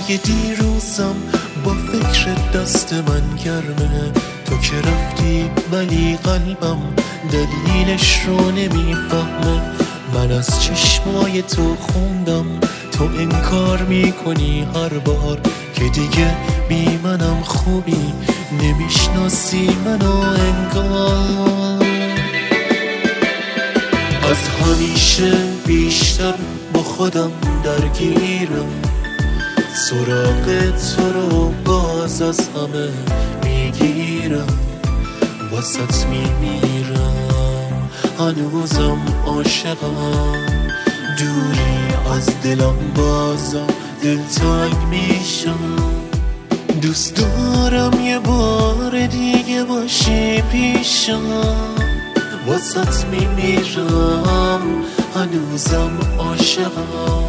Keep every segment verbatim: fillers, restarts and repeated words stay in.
شبای دیروزم با فکر دست من گرمه، تو که رفتی ولی قلبم دلیلش رو نمیفهمه. من از چشمای تو خوندم تو انکار میکنی هر بار که دیگه بی منم خوبی، نمیشناسی منو انگار. از همیشه بیشتر با خودم درگیرم، سراغ تو رو باز از همه میگیرم، واسط میمیرم، هنوزم عاشقم. دوری از دلم بازم دلتنگ میشم، دوست دارم یه بار دیگه باشی پیشم، واسط میمیرم، هنوزم عاشقم.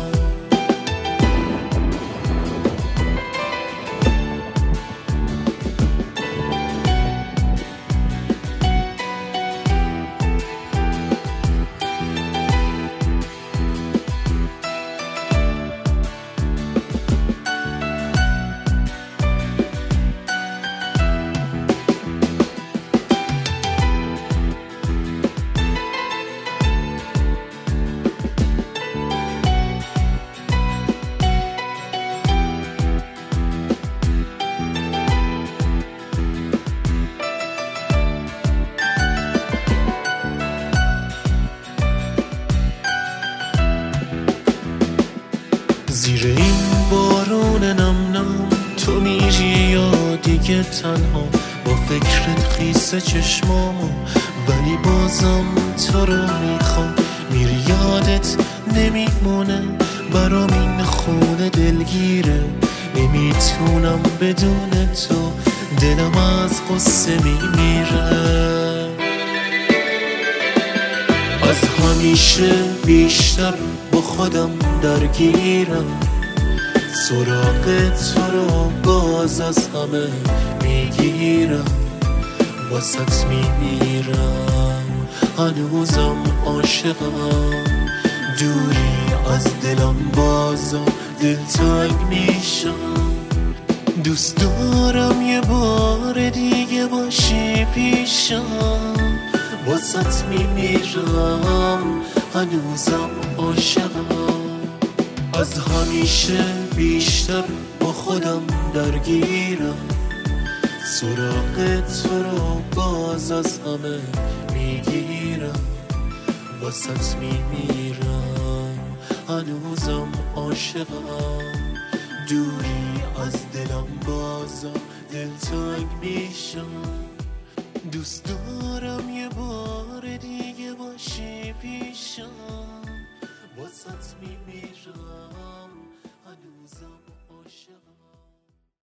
زیر این بارون نم نم تو میری یا دیگه تنها، با فکرت خیس چشمامو ولی بازم تو رو میخوام. میری یادت نمیمونه برام این خونه دلگیره، نمیتونم بدون تو دلم از قصه میمیره. از همیشه بیشتر با خودم درگیرم، سراغ تو رو باز از همه میگیرم، واسط میمیرم، هنوزم عاشقم. دوری از دلم بازم دلتنگ میشم، دوست دارم یه بار دیگه باشی پیشم، واسط میمیرم، هنوزم عاشقم. از همیشه بیشتر با خودم درگیرم، سراغ تو رو باز از همه میگیرم، واسط میمیرم، هنوزم عاشقم. دوری از دلم بازم دلتنگ میشم، دوست دارم یه بار دیگه باشی پیشم، واسط میمیرم، هنوزم عاشقم.